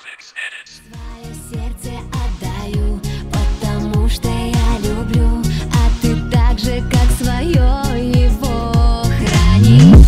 Свое сердце отдаю, потому что я люблю, а ты так же, как свое его храни.